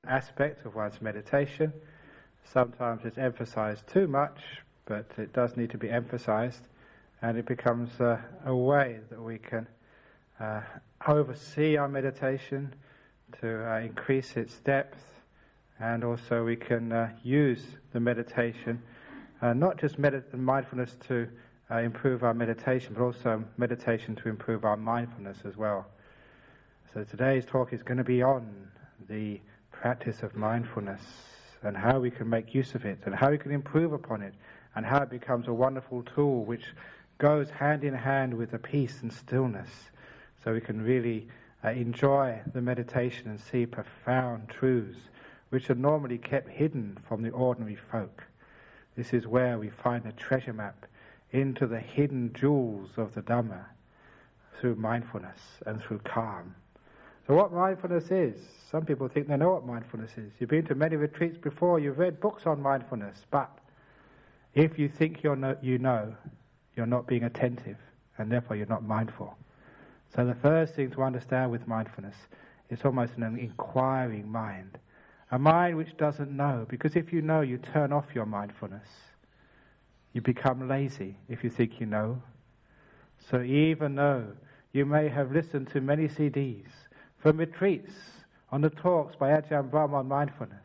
aspect of one's meditation. Sometimes it's emphasized too much, but it does need to be emphasized, and it becomes a way that we can oversee our meditation to increase its depth, and also we can use the meditation, not just mindfulness to improve our meditation, but also meditation to improve our mindfulness as well. So today's talk is going to be on the practice of mindfulness and how we can make use of it and how we can improve upon it and how it becomes a wonderful tool which goes hand in hand with the peace and stillness, so we can really enjoy the meditation and see profound truths which are normally kept hidden from the ordinary folk. This is where we find a treasure map into the hidden jewels of the Dhamma through mindfulness and through calm. So what mindfulness is, some people think they know what mindfulness is. You've been to many retreats before, you've read books on mindfulness, but if you think you know, you're not being attentive, and therefore you're not mindful. So the first thing to understand with mindfulness is almost an inquiring mind. A mind which doesn't know, because if you know, you turn off your mindfulness. You become lazy if you think you know. So even though you may have listened to many CDs from retreats on the talks by Ajahn Brahm on mindfulness,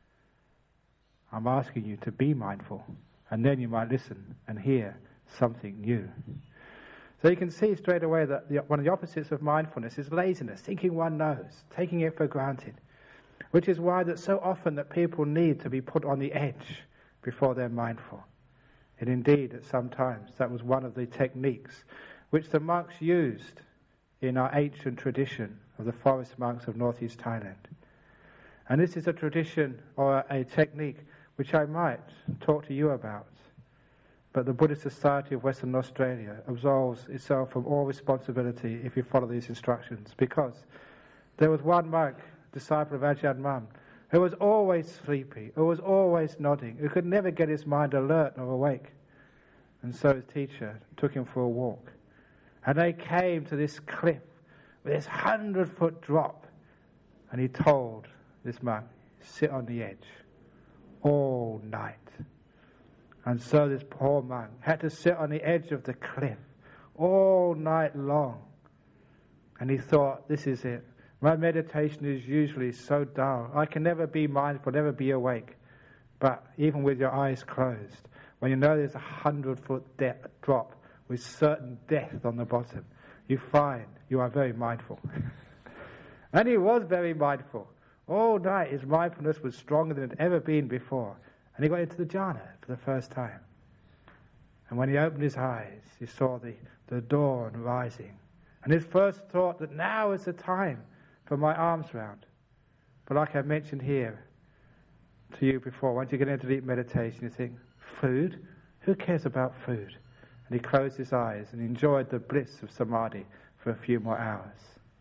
I'm asking you to be mindful, and then you might listen and hear something new. So you can see straight away that one of the opposites of mindfulness is laziness, thinking one knows, taking it for granted, which is why that so often that people need to be put on the edge before they're mindful. And indeed, at some times, that was one of the techniques which the monks used in our ancient tradition of the forest monks of northeast Thailand. And this is a tradition or a technique which I might talk to you about. But the Buddhist Society of Western Australia absolves itself from all responsibility if you follow these instructions, because there was one monk, disciple of Ajahn Brahm, who was always sleepy, who was always nodding, who could never get his mind alert or awake. And so his teacher took him for a walk. And they came to this cliff with this 100-foot drop. And he told this monk, sit on the edge all night. And so this poor monk had to sit on the edge of the cliff all night long. And he thought, this is it. My meditation is usually so dull. I can never be mindful, never be awake. But even with your eyes closed, when you know there's a 100-foot drop with certain death on the bottom, you find you are very mindful. And he was very mindful. All night his mindfulness was stronger than it had ever been before. And he got into the jhana for the first time. And when he opened his eyes, he saw the dawn rising. And his first thought that now is the time for my arms round. But like I mentioned here to you before, once you get into deep meditation, you think, food? Who cares about food? And he closed his eyes and enjoyed the bliss of samadhi for a few more hours.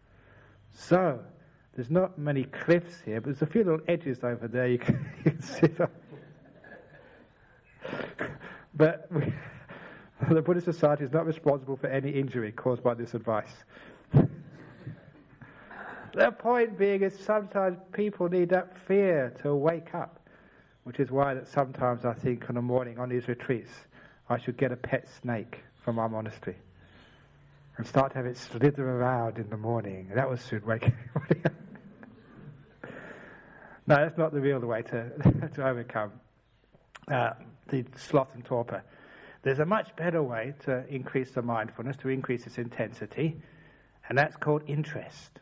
So, there's not many cliffs here, but there's a few little edges over there you can sit on. But the Buddhist Society is not responsible for any injury caused by this advice. The point being is sometimes people need that fear to wake up, which is why that sometimes I think in the morning on these retreats I should get a pet snake from our monastery and start to have it slither around in the morning. That would soon wake everybody up. No, that's not the real way to overcome the sloth and torpor. There's a much better way to increase the mindfulness, to increase its intensity, and that's called interest.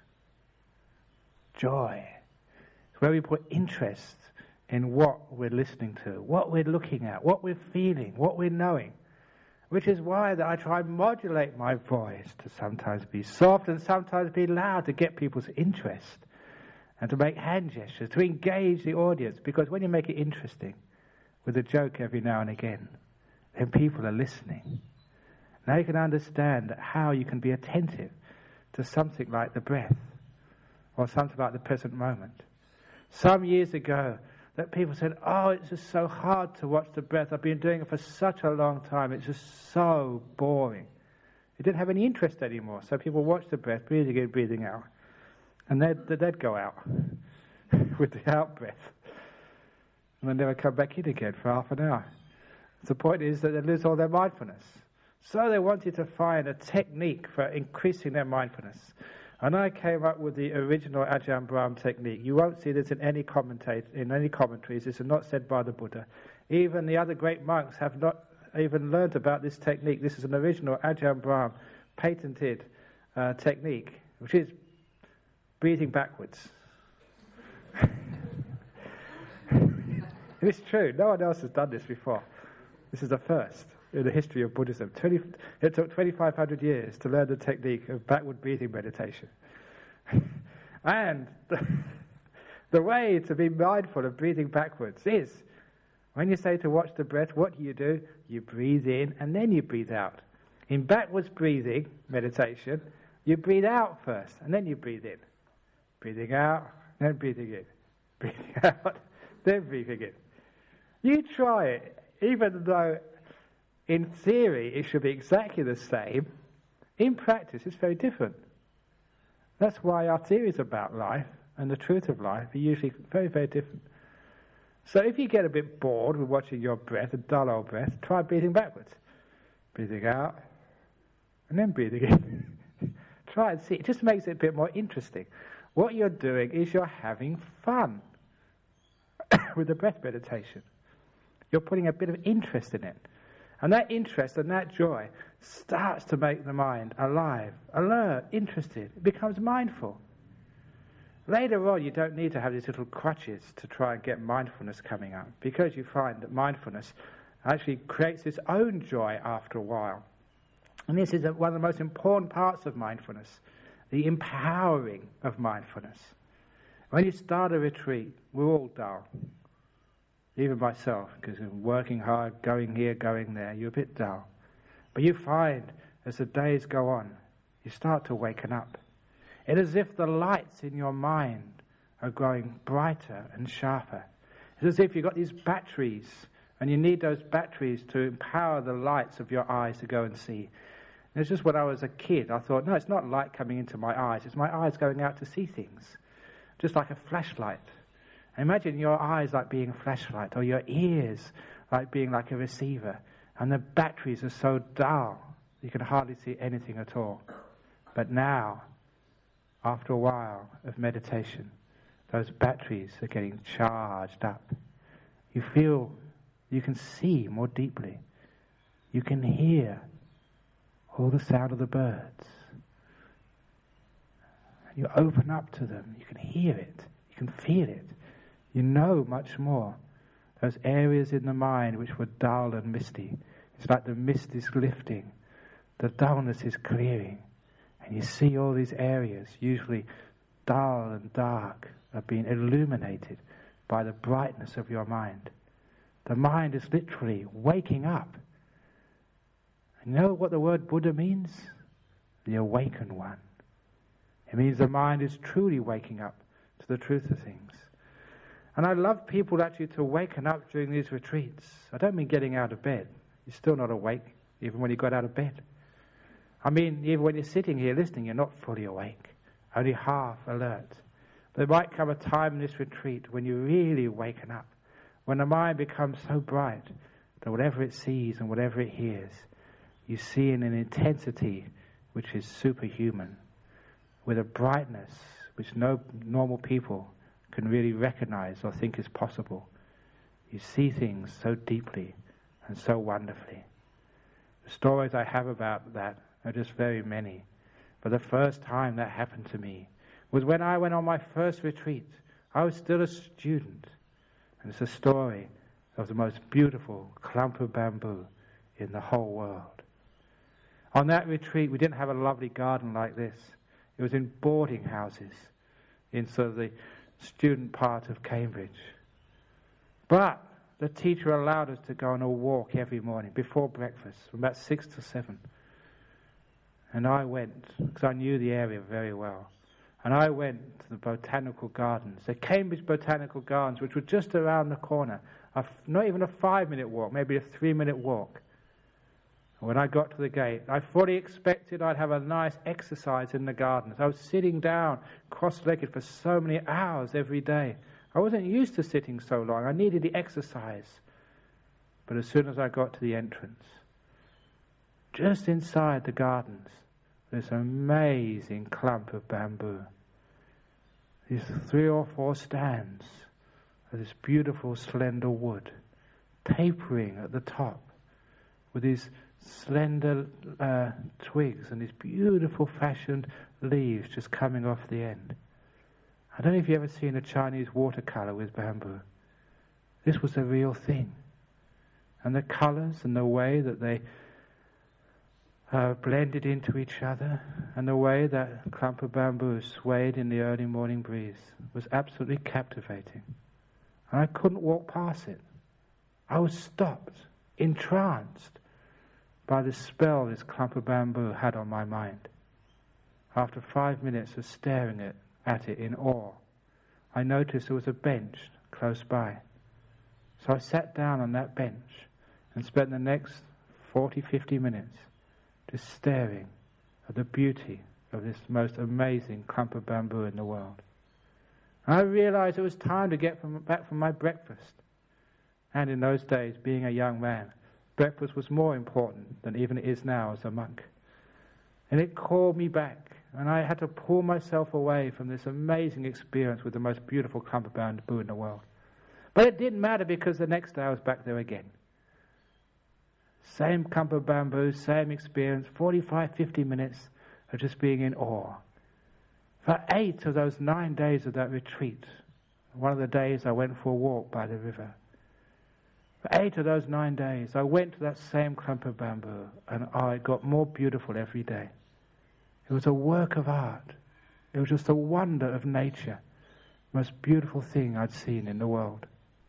Joy. It's where we put interest in what we're listening to, what we're looking at, what we're feeling, what we're knowing. Which is why that I try and modulate my voice to sometimes be soft and sometimes be loud to get people's interest and to make hand gestures, to engage the audience. Because when you make it interesting, with a joke every now and again, then people are listening. Now you can understand how you can be attentive to something like the breath or something like the present moment. Some years ago, that people said, oh, it's just so hard to watch the breath. I've been doing it for such a long time. It's just so boring. It didn't have any interest anymore. So people watched the breath, breathing in, breathing out. And they'd go out. with the out-breath. And they never come back in again for half an hour. The point is that they lose all their mindfulness. So they wanted to find a technique for increasing their mindfulness. And I came up with the original Ajahn Brahm technique. You won't see this in any commentaries. This is not said by the Buddha. Even the other great monks have not even learned about this technique. This is an original Ajahn Brahm patented technique, which is breathing backwards. It's true. No one else has done this before. This is the first in the history of Buddhism. It took 2,500 years to learn the technique of backward breathing meditation. And the way to be mindful of breathing backwards is, when you say to watch the breath, what do? You breathe in and then you breathe out. In backwards breathing meditation, you breathe out first and then you breathe in. Breathing out, then breathing in. Breathing out, then breathing in. You try it, even though in theory it should be exactly the same, in practice it's very different. That's why our theories about life and the truth of life are usually very, very different. So if you get a bit bored with watching your breath, a dull old breath, try breathing backwards. Breathing out, and then breathing in. Try and see. It just makes it a bit more interesting. What you're doing is you're having fun with the breath meditation. You're putting a bit of interest in it. And that interest and that joy starts to make the mind alive, alert, interested. It becomes mindful. Later on, you don't need to have these little crutches to try and get mindfulness coming up, because you find that mindfulness actually creates its own joy after a while. And this is one of the most important parts of mindfulness, the empowering of mindfulness. When you start a retreat, we're all dull. Even myself, because I'm working hard, going here, going there, you're a bit dull. But you find, as the days go on, you start to waken up. It's as if the lights in your mind are growing brighter and sharper. It's as if you've got these batteries, and you need those batteries to empower the lights of your eyes to go and see. And it's just when I was a kid, I thought, no, it's not light coming into my eyes, it's my eyes going out to see things, just like a flashlight. Imagine your eyes like being a flashlight, or your ears like being like a receiver, and the batteries are so dull you can hardly see anything at all. But now, after a while of meditation, those batteries are getting charged up. You feel you can see more deeply. You can hear all the sound of the birds. You open up to them. You can hear it. You can feel it. You know much more. Those areas in the mind which were dull and misty, it's like the mist is lifting. The dullness is clearing. And you see all these areas, usually dull and dark, are being illuminated by the brightness of your mind. The mind is literally waking up. You know what the word Buddha means? The awakened one. It means the mind is truly waking up to the truth of things. And I love people actually to waken up during these retreats. I don't mean getting out of bed. You're still not awake, even when you got out of bed. I mean, even when you're sitting here listening, you're not fully awake, only half alert. But there might come a time in this retreat when you really waken up, when the mind becomes so bright that whatever it sees and whatever it hears, you see in an intensity which is superhuman, with a brightness which no normal people can really recognize or think is possible. You see things so deeply and so wonderfully. The stories I have about that are just very many. But the first time that happened to me was when I went on my first retreat. I was still a student. And it's a story of the most beautiful clump of bamboo in the whole world. On that retreat, we didn't have a lovely garden like this. It was in boarding houses in sort of the student part of Cambridge. But the teacher allowed us to go on a walk every morning before breakfast, from about 6 to 7. And I went, because I knew the area very well. And I went to the botanical gardens, the Cambridge Botanical Gardens, which were just around the corner. Not even a 5-minute walk, maybe a 3-minute walk. When I got to the gate, I fully expected I'd have a nice exercise in the gardens. I was sitting down, cross-legged for so many hours every day. I wasn't used to sitting so long. I needed the exercise. But as soon as I got to the entrance, just inside the gardens, this amazing clump of bamboo. These 3 or 4 stands of this beautiful slender wood, tapering at the top, with these slender twigs and these beautiful fashioned leaves just coming off the end. I don't know if you've ever seen a Chinese watercolor with bamboo. This was a real thing. And the colors and the way that they blended into each other, and the way that clump of bamboo swayed in the early morning breeze was absolutely captivating. And I couldn't walk past it. I was stopped, entranced by the spell this clump of bamboo had on my mind. After 5 minutes of staring at it in awe, I noticed there was a bench close by. So I sat down on that bench and spent the next 40-50 minutes just staring at the beauty of this most amazing clump of bamboo in the world. And I realized it was time to get back from my breakfast. And in those days, being a young man, breakfast was more important than even it is now as a monk. And it called me back, and I had to pull myself away from this amazing experience with the most beautiful clump of bamboo in the world. But it didn't matter, because the next day I was back there again. Same clump of bamboo, same experience, 45-50 minutes of just being in awe. For 8 of those 9 days of that retreat, one of the days I went for a walk by the river. For 8 of those 9 days, I went to that same clump of bamboo, and it got more beautiful every day. It was a work of art. It was just a wonder of nature, the most beautiful thing I'd seen in the world.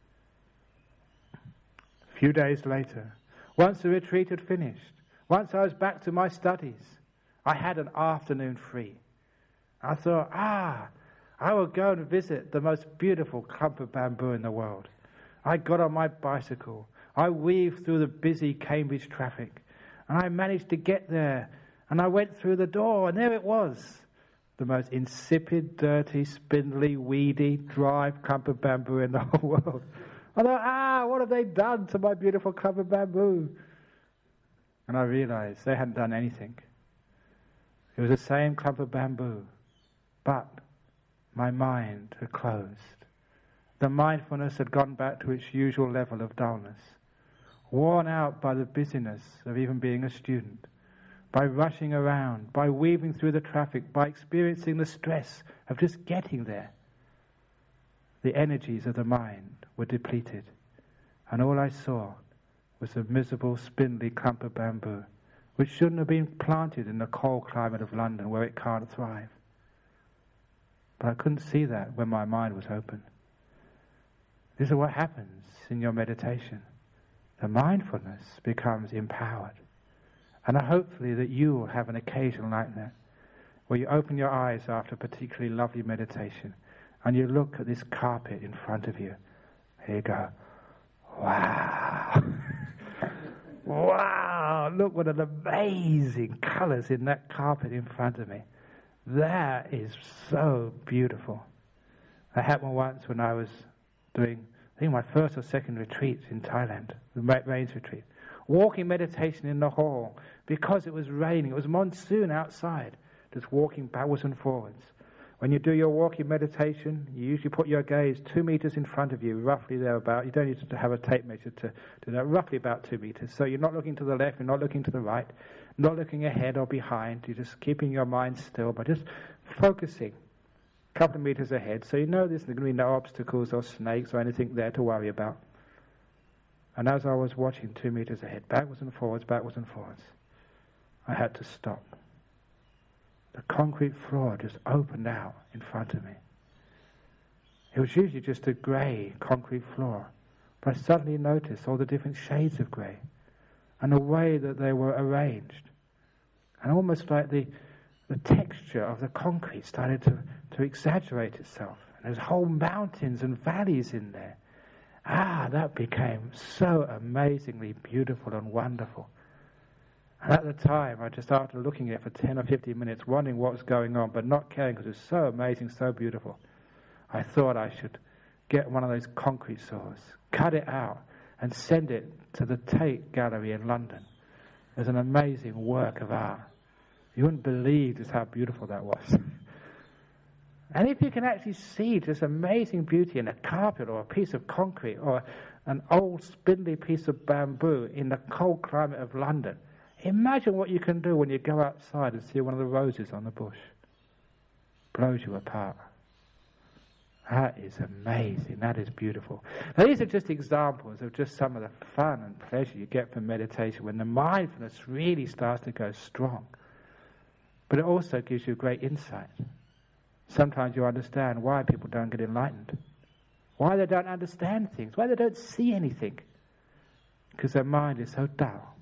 A few days later, once the retreat had finished, once I was back to my studies, I had an afternoon free. I thought, I will go and visit the most beautiful clump of bamboo in the world. I got on my bicycle. I weaved through the busy Cambridge traffic, and I managed to get there, and I went through the door, and there it was, the most insipid, dirty, spindly, weedy, dry clump of bamboo in the whole world. I thought, what have they done to my beautiful clump of bamboo? And I realized they hadn't done anything. It was the same clump of bamboo, but my mind had closed. The mindfulness had gone back to its usual level of dullness, worn out by the busyness of even being a student, by rushing around, by weaving through the traffic, by experiencing the stress of just getting there. The energies of the mind were depleted, and all I saw was a miserable, spindly clump of bamboo, which shouldn't have been planted in the cold climate of London where it can't thrive. But I couldn't see that when my mind was open. This is what happens in your meditation. The mindfulness becomes empowered. And hopefully that you will have an occasion like that, where you open your eyes after a particularly lovely meditation, and you look at this carpet in front of you. There you go. Wow. Wow, look what an amazing colours in that carpet in front of me. That is so beautiful. That happened once when I was doing, I think, my first or second retreat in Thailand, the rains retreat. Walking meditation in the hall, because it was raining, it was monsoon outside, just walking backwards and forwards. When you do your walking meditation, you usually put your gaze 2 meters in front of you, roughly thereabout. You don't need to have a tape measure to do that, roughly about 2 meters. So you're not looking to the left, you're not looking to the right, not looking ahead or behind. You're just keeping your mind still, but just focusing a couple of meters ahead. So you know there's going to be no obstacles or snakes or anything there to worry about. And as I was watching 2 meters ahead, backwards and forwards, I had to stop. The concrete floor just opened out in front of me. It was usually just a grey concrete floor, but I suddenly noticed all the different shades of grey and the way that they were arranged. And almost like the texture of the concrete started to exaggerate itself. And there's whole mountains and valleys in there. That became so amazingly beautiful and wonderful. And at the time, I just started looking at it for 10 or 15 minutes, wondering what was going on, but not caring because it was so amazing, so beautiful. I thought I should get one of those concrete saws, cut it out, and send it to the Tate Gallery in London. It was an amazing work of art. You wouldn't believe just how beautiful that was. And if you can actually see this amazing beauty in a carpet or a piece of concrete or an old spindly piece of bamboo in the cold climate of London, imagine what you can do when you go outside and see one of the roses on the bush. Blows you apart. That is amazing. That is beautiful. Now, these are just examples of just some of the fun and pleasure you get from meditation when the mindfulness really starts to go strong. But it also gives you great insight. Sometimes you understand why people don't get enlightened, why they don't understand things, why they don't see anything. Because their mind is so dull.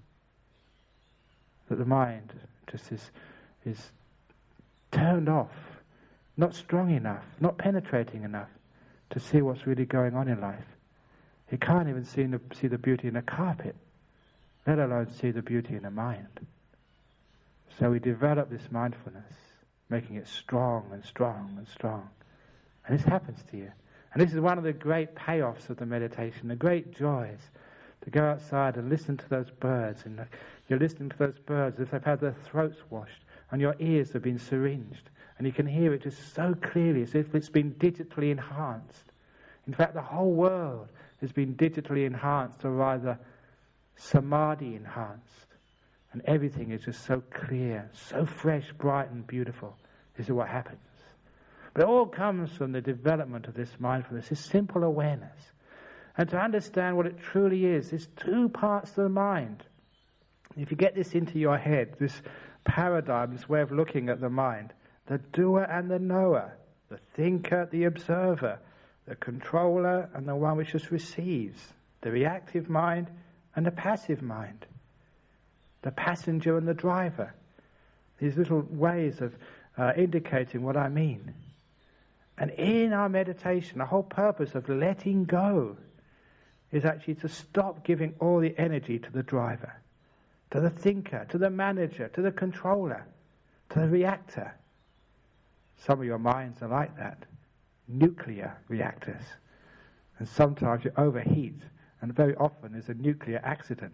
That the mind just is turned off, not strong enough, not penetrating enough to see what's really going on in life. It can't even see the beauty in a carpet, let alone see the beauty in the mind. So we develop this mindfulness, making it strong and strong and strong. And this happens to you. And this is one of the great payoffs of the meditation, the great joys, to go outside and listen to those birds. And you're listening to those birds as if they've had their throats washed and your ears have been syringed. And you can hear it just so clearly as if it's been digitally enhanced. In fact, the whole world has been digitally enhanced, or rather samadhi enhanced. And everything is just so clear, so fresh, bright and beautiful. This is what happens. But it all comes from the development of this mindfulness, this simple awareness. And to understand what it truly is, there's two parts of the mind. If you get this into your head, this paradigm, this way of looking at the mind, the doer and the knower, the thinker, the observer, the controller and the one which just receives, the reactive mind and the passive mind, the passenger and the driver. These little ways of indicating what I mean. And in our meditation, the whole purpose of letting go is actually to stop giving all the energy to the driver, to the thinker, to the manager, to the controller, to the reactor. Some of your minds are like that, nuclear reactors. And sometimes you overheat, and very often there's a nuclear accident.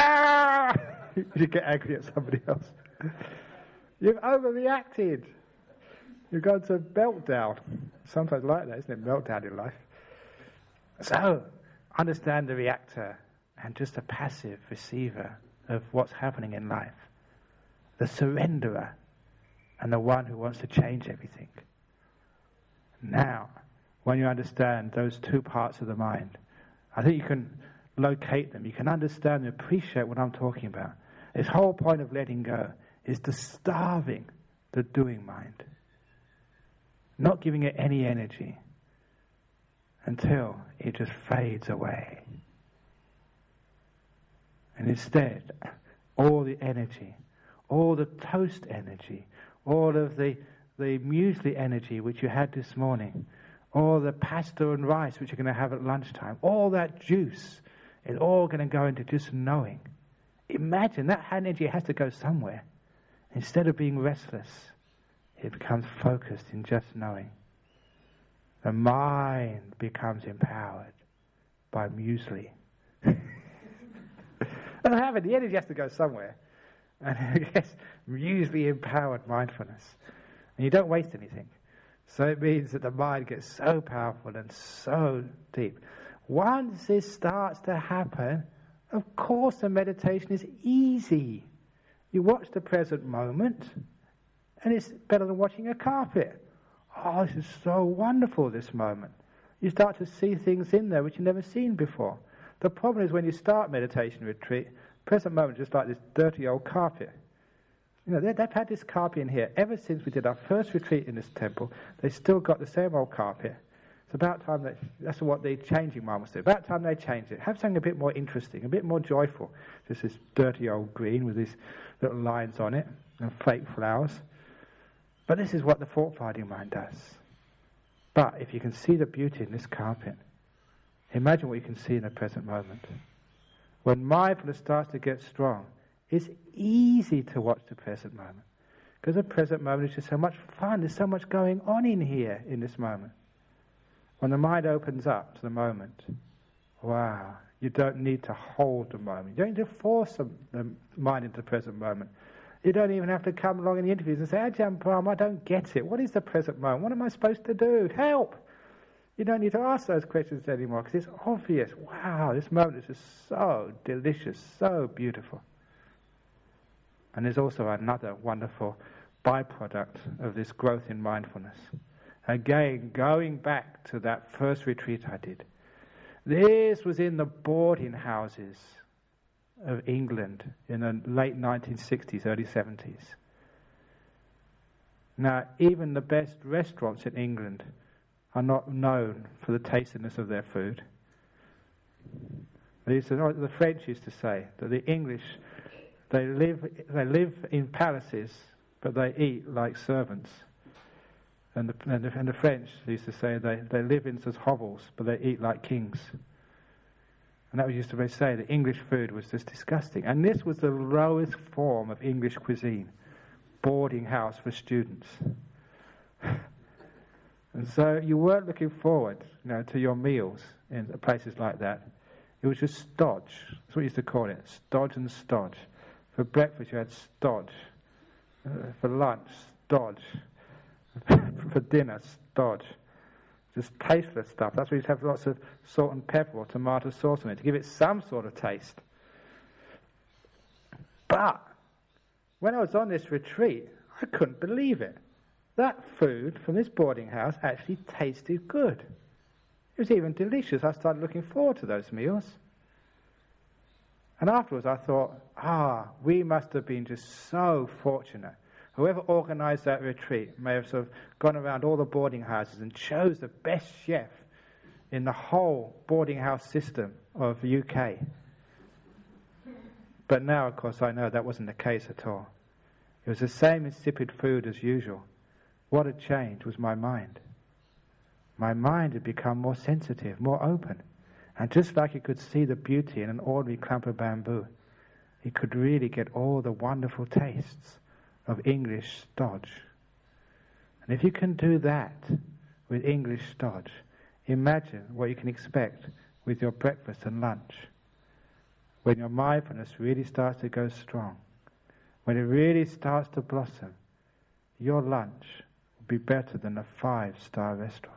You get angry at somebody else. You've overreacted. You've gone to meltdown. Sometimes like that, isn't it? Meltdown in life. So, understand the reactor and just a passive receiver of what's happening in life. The surrenderer and the one who wants to change everything. Now, when you understand those two parts of the mind, I think you can locate them. You can understand and appreciate what I'm talking about. This whole point of letting go is the starving the doing mind. Not giving it any energy until it just fades away. And instead, all the energy, all the toast energy, all of the muesli energy which you had this morning, all the pasta and rice which you're going to have at lunchtime, all that juice is all going to go into just knowing. Imagine that energy has to go somewhere. Instead of being restless, it becomes focused in just knowing. The mind becomes empowered by muesli. And I have it, the energy has to go somewhere. And I guess muesli empowered mindfulness. And you don't waste anything. So it means that the mind gets so powerful and so deep. Once this starts to happen, of course the meditation is easy. You watch the present moment, and it's better than watching a carpet. Oh, this is so wonderful, this moment. You start to see things in there which you've never seen before. The problem is when you start meditation retreat, present moment is just like this dirty old carpet. You know, they've had this carpet in here ever since we did our first retreat in this temple. They've still got the same old carpet. It's about time that's what the changing mind was doing. About time they changed it. Have something a bit more interesting, a bit more joyful. Just this dirty old green with these little lines on it and fake flowers. But this is what the fault-finding mind does. But if you can see the beauty in this carpet, imagine what you can see in the present moment. When mindfulness starts to get strong, It's easy to watch the present moment. Because the present moment is just so much fun. There's so much going on in here, in this moment. When the mind opens up to the moment, wow, you don't need to hold the moment. You don't need to force the mind into the present moment. You don't even have to come along in the interviews and say, Ajahn Brahm, I don't get it. What is the present moment? What am I supposed to do? Help! You don't need to ask those questions anymore because it's obvious. Wow, this moment is just so delicious, so beautiful. And there's also another wonderful byproduct of this growth in mindfulness. Again, going back to that first retreat I did. This was in the boarding houses of England in the late 1960s, early 70s. Now, even the best restaurants in England are not known for the tastiness of their food. The French used to say that the English, they live in palaces, but they eat like servants. And the French used to say they live in such hovels, but they eat like kings. And that was used to say the English food was just disgusting. And this was the lowest form of English cuisine, boarding house for students. And so you weren't looking forward, to your meals in places like that. It was just stodge. That's what we used to call it, stodge and stodge. For breakfast you had stodge. For lunch, stodge. For dinner, stodge. Just tasteless stuff. That's why you have lots of salt and pepper or tomato sauce on it to give it some sort of taste. But when I was on this retreat, I couldn't believe it. That food from this boarding house actually tasted good. It was even delicious. I started looking forward to those meals. And afterwards I thought, we must have been just so fortunate. Whoever organised that retreat may have sort of gone around all the boarding houses and chose the best chef in the whole boarding house system of the UK. But now, of course, I know that wasn't the case at all. It was the same insipid food as usual. What had changed was my mind. My mind had become more sensitive, more open. And just like it could see the beauty in an ordinary clump of bamboo, it could really get all the wonderful tastes of English stodge. And if you can do that with English stodge, imagine what you can expect with your breakfast and lunch. When your mindfulness really starts to go strong, when it really starts to blossom, your lunch will be better than a 5-star restaurant.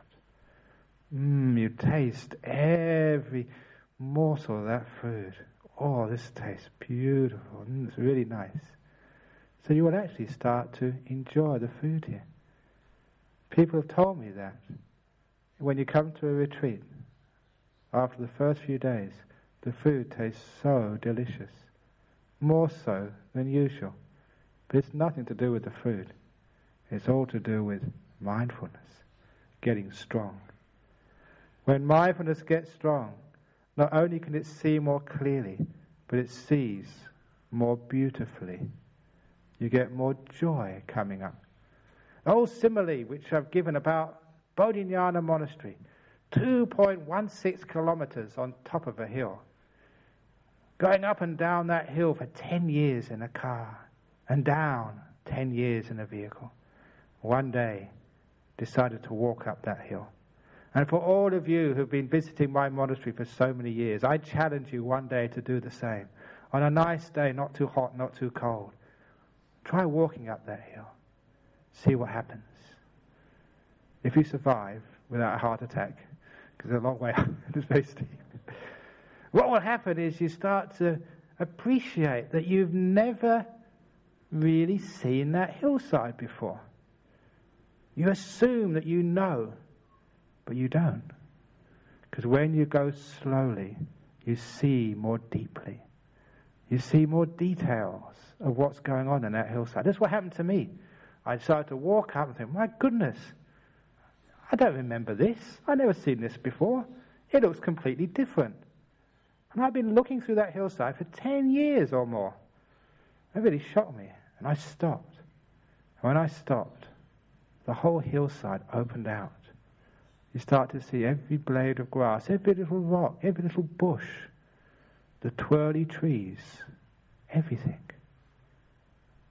You taste every morsel of that food. Oh, this tastes beautiful. It's really nice. So you will actually start to enjoy the food here. People have told me that when you come to a retreat, after the first few days, the food tastes so delicious, more so than usual. But it's nothing to do with the food. It's all to do with mindfulness, getting strong. When mindfulness gets strong, not only can it see more clearly, but it sees more beautifully. You get more joy coming up. The old simile which I've given about Bodhinyana Monastery, 2.16 kilometers on top of a hill. Going up and down that hill for 10 years in a car, and down 10 years in a vehicle. One day, decided to walk up that hill. And for all of you who've been visiting my monastery for so many years, I challenge you one day to do the same. On a nice day, not too hot, not too cold. Try walking up that hill. See what happens. If you survive without a heart attack, because it's a long way up, it's very steep. What will happen is you start to appreciate that you've never really seen that hillside before. You assume that you know, but you don't. Because when you go slowly, you see more deeply. You see more details of what's going on in that hillside. That's what happened to me. I decided to walk up and think, my goodness, I don't remember this. I've never seen this before. It looks completely different. And I've been looking through that hillside for 10 years or more. It really shocked me. And I stopped. And when I stopped, the whole hillside opened out. You start to see every blade of grass, every little rock, every little bush, the twirly trees, everything.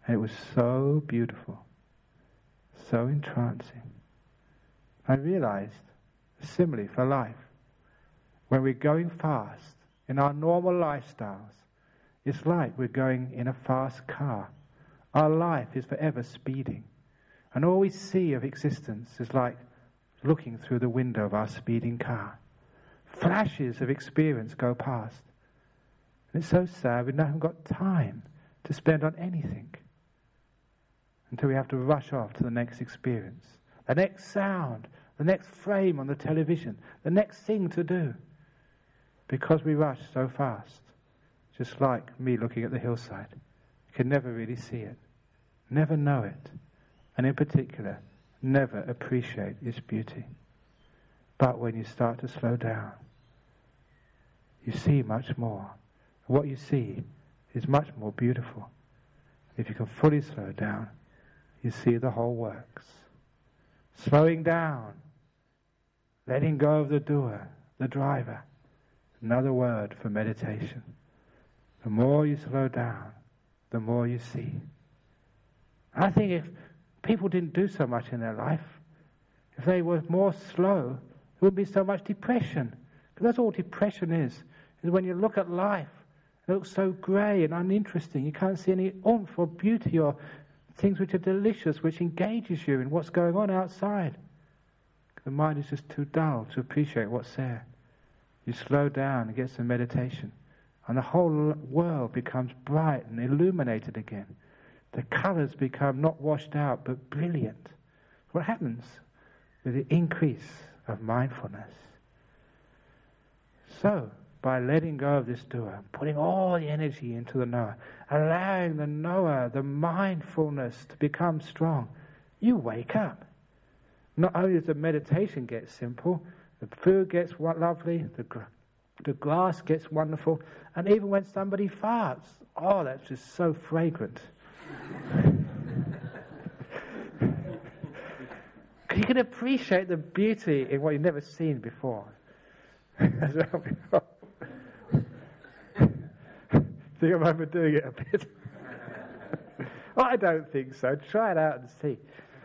And it was so beautiful, so entrancing. I realized, similarly for life, when we're going fast in our normal lifestyles, it's like we're going in a fast car. Our life is forever speeding. And all we see of existence is like looking through the window of our speeding car. Flashes of experience go past. And it's so sad we haven't got time to spend on anything until we have to rush off to the next experience, the next sound, the next frame on the television, the next thing to do. Because we rush so fast, just like me looking at the hillside. You can never really see it, never know it, and in particular, never appreciate its beauty. But when you start to slow down, you see much more. What you see is much more beautiful. If you can fully slow down, you see the whole works. Slowing down, letting go of the doer, the driver. Another word for meditation. The more you slow down, the more you see. I think if people didn't do so much in their life, if they were more slow, there wouldn't be so much depression. Because that's all depression is when you look at life, it looks so grey and uninteresting. You can't see any oomph or beauty or things which are delicious, which engages you in what's going on outside. The mind is just too dull to appreciate what's there. You slow down and get some meditation, and the whole world becomes bright and illuminated again. The colours become not washed out, but brilliant. What happens with the increase of mindfulness? So, by letting go of this doer, putting all the energy into the knower, allowing the knower, the mindfulness to become strong, you wake up. Not only does the meditation get simple, the food gets lovely, the glass gets wonderful, and even when somebody farts, oh, that's just so fragrant. You can appreciate the beauty in what you've never seen before. Think I'm overdoing it a bit? Well, I don't think so. Try it out and see.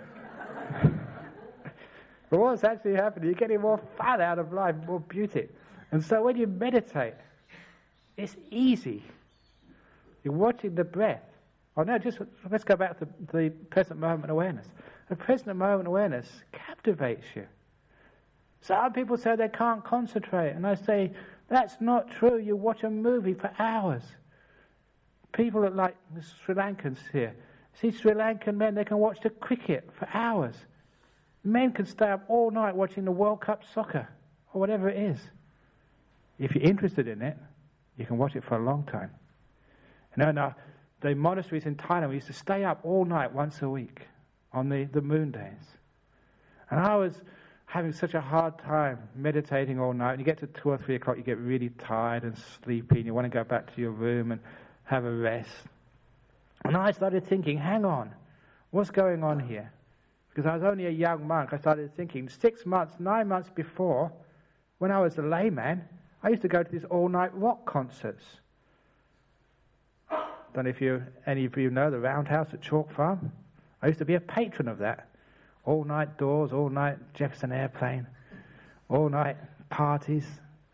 But what's actually happening, you're getting more fun out of life, more beauty. And so when you meditate, it's easy. You're watching the breath. Oh no, just let's go back to the present moment awareness. The present moment awareness captivates you. Some people say they can't concentrate, and I say, that's not true. You watch a movie for hours. People like the Sri Lankans here. See Sri Lankan men, they can watch the cricket for hours. Men can stay up all night watching the World Cup soccer, or whatever it is. If you're interested in it, you can watch it for a long time. Now, the monasteries in Thailand, we used to stay up all night once a week on the moon days. And I was having such a hard time meditating all night. And you get to 2 or 3 o'clock, you get really tired and sleepy, and you want to go back to your room and have a rest. And I started thinking, hang on, what's going on here? Because I was only a young monk, I started thinking, 6 months, 9 months before, when I was a layman, I used to go to these all-night rock concerts. Don't know if any of you know the Roundhouse at Chalk Farm. I used to be a patron of that. All-night Doors, all-night Jefferson Airplane, all-night parties.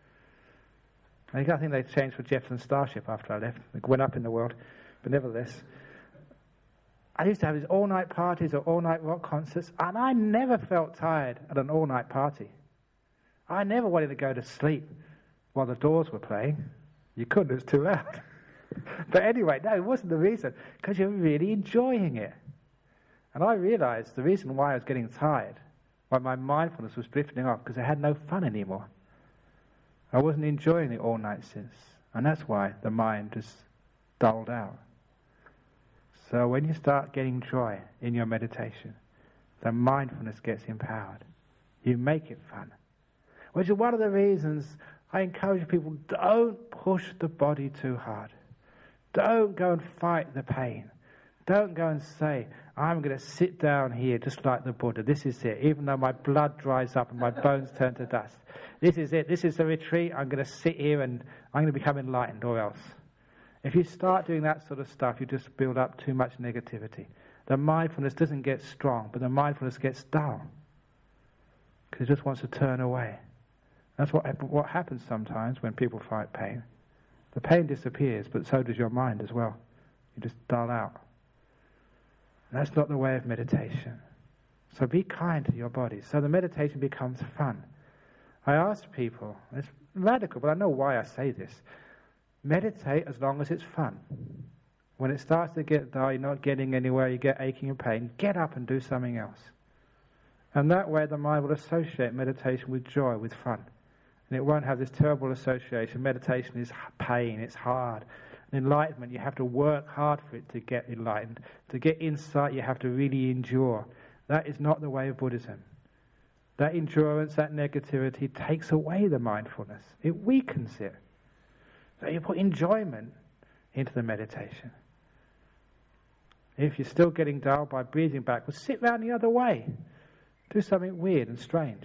I think they changed for Jefferson Starship after I left. It went up in the world, but nevertheless. I used to have these all-night parties or all-night rock concerts, and I never felt tired at an all-night party. I never wanted to go to sleep while the Doors were playing. You couldn't, it was too loud. But anyway, no, it wasn't the reason, because you're really enjoying it. And I realized the reason why I was getting tired, why my mindfulness was drifting off, because I had no fun anymore. I wasn't enjoying the all-night sits, and that's why the mind just dulled out. So when you start getting joy in your meditation, the mindfulness gets empowered. You make it fun. Which is one of the reasons I encourage people, don't push the body too hard. Don't go and fight the pain. Don't go and say, I'm going to sit down here just like the Buddha. This is it. Even though my blood dries up and my bones turn to dust. This is it. This is the retreat. I'm going to sit here and I'm going to become enlightened or else. If you start doing that sort of stuff, you just build up too much negativity. The mindfulness doesn't get strong, but the mindfulness gets dull. Because it just wants to turn away. That's what happens sometimes when people fight pain. The pain disappears, but so does your mind as well. You just dull out. And that's not the way of meditation. So be kind to your body. So the meditation becomes fun. I ask people, it's radical, but I know why I say this. Meditate as long as it's fun. When it starts to get dull, you're not getting anywhere, you get aching and pain, get up and do something else. And that way the mind will associate meditation with joy, with fun. And it won't have this terrible association. Meditation is pain, it's hard. Enlightenment, you have to work hard for it to get enlightened. To get insight, you have to really endure. That is not the way of Buddhism. That endurance, that negativity takes away the mindfulness. It weakens it. So you put enjoyment into the meditation. If you're still getting dull by breathing backwards, sit round the other way. Do something weird and strange.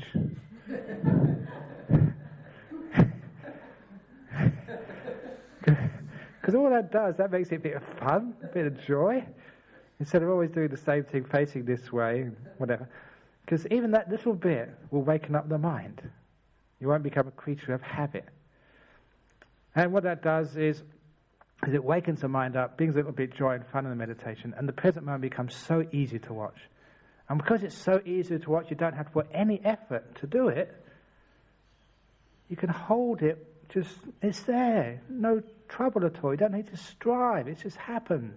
Because all that does, that makes it a bit of fun, a bit of joy. Instead of always doing the same thing, facing this way, and whatever. Because even that little bit will waken up the mind. You won't become a creature of habit. And what that does is it wakens the mind up, brings a little bit of joy and fun in the meditation, and the present moment becomes so easy to watch. And because it's so easy to watch, you don't have to put any effort to do it. You can hold it, it's there, no trouble at all. You don't need to strive, it just happens.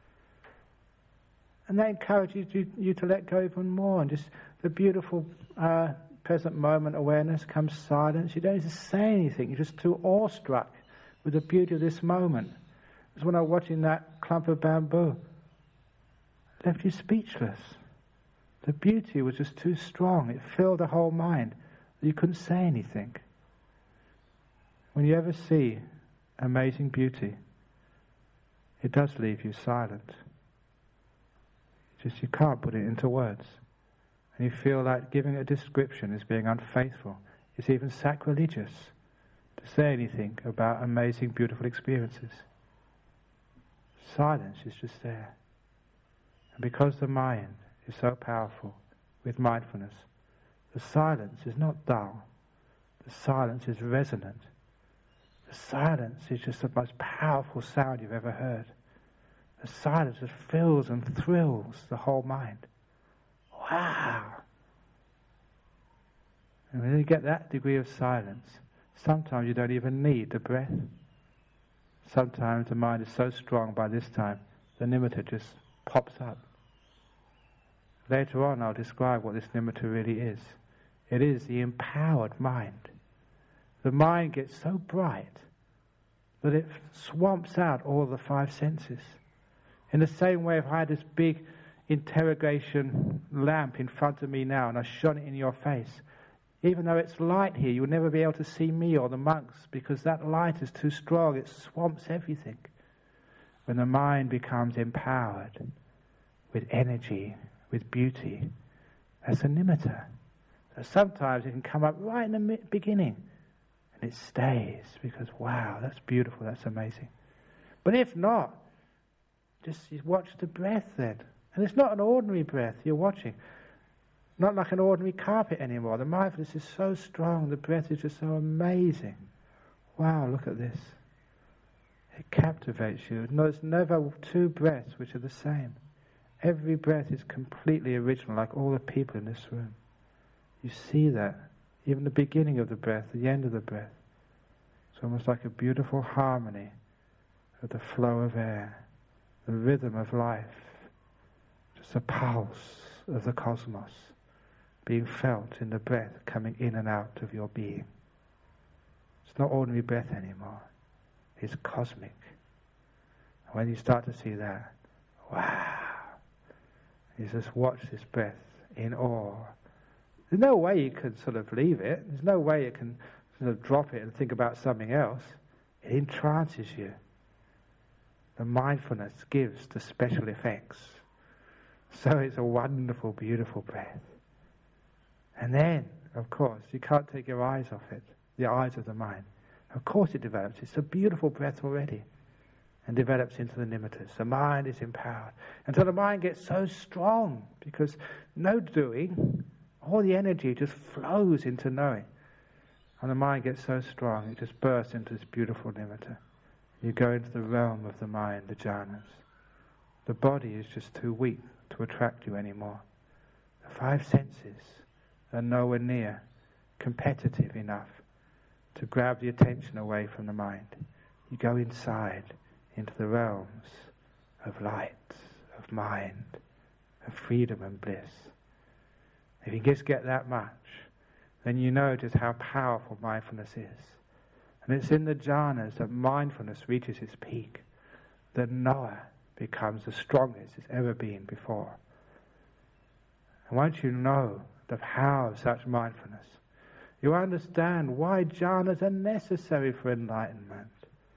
And that encourages you to let go even more, and just the beautiful present moment awareness comes silence. You don't need to say anything, you're just too awestruck with the beauty of this moment. It's when I was watching that clump of bamboo, it left you speechless. The beauty was just too strong. It filled the whole mind. You couldn't say anything. When you ever see amazing beauty, it does leave you silent. Just you can't put it into words. And you feel like giving a description is being unfaithful. It's even sacrilegious to say anything about amazing, beautiful experiences. Silence is just there. And because the mind is so powerful with mindfulness, the silence is not dull. The silence is resonant. The silence is just the most powerful sound you've ever heard. The silence just fills and thrills the whole mind. Wow! And when you get that degree of silence, sometimes you don't even need the breath. Sometimes the mind is so strong by this time, the nimitta just pops up. Later on I'll describe what this nimitta really is. It is the empowered mind. The mind gets so bright that it swamps out all the five senses. In the same way, if I had this big interrogation lamp in front of me now and I shone it in your face, even though it's light here, you'll never be able to see me or the monks because that light is too strong, it swamps everything. When the mind becomes empowered with energy, with beauty, that's a nimitta. So sometimes it can come up right in the beginning and it stays because, wow, that's beautiful, that's amazing. But if not, just watch the breath then. And it's not an ordinary breath you're watching. Not like an ordinary carpet anymore. The mindfulness is so strong, the breath is just so amazing. Wow, look at this. It captivates you. There's never two breaths which are the same. Every breath is completely original, like all the people in this room. You see that. Even the beginning of the breath, the end of the breath. It's almost like a beautiful harmony of the flow of air, the rhythm of life, just a pulse of the cosmos being felt in the breath coming in and out of your being. It's not ordinary breath anymore. It's cosmic. And when you start to see that, wow, you just watch this breath in awe. There's no way you can sort of leave it. There's no way you can sort of drop it and think about something else. It entrances you. The mindfulness gives the special effects. So it's a wonderful, beautiful breath. And then, of course, you can't take your eyes off it, the eyes of the mind. Of course it develops. It's a beautiful breath already. and develops into the nimittas. The mind is empowered. Until the mind gets so strong, because no doing, all the energy just flows into knowing. And the mind gets so strong, it just bursts into this beautiful nimitta. You go into the realm of the mind, the jhanas. The body is just too weak to attract you anymore. The five senses are nowhere near competitive enough to grab the attention away from the mind. You go inside, into the realms of light, of mind, of freedom and bliss. If you just get that much, then you know just how powerful mindfulness is. And it's in the jhanas that mindfulness reaches its peak, that knower becomes the strongest it's ever been before. And once you know the power of such mindfulness, you understand why jhanas are necessary for enlightenment.